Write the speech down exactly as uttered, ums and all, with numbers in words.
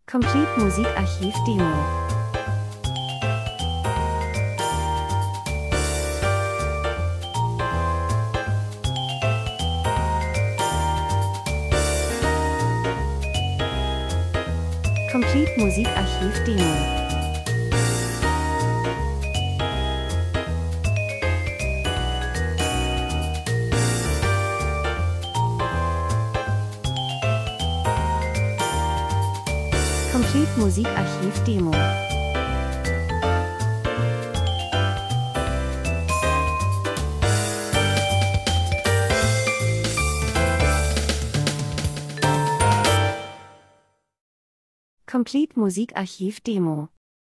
Complete Musikarchiv Demo. Complete Musikarchiv Demo. Complete Musikarchiv Demo. Complete Musikarchiv Demo.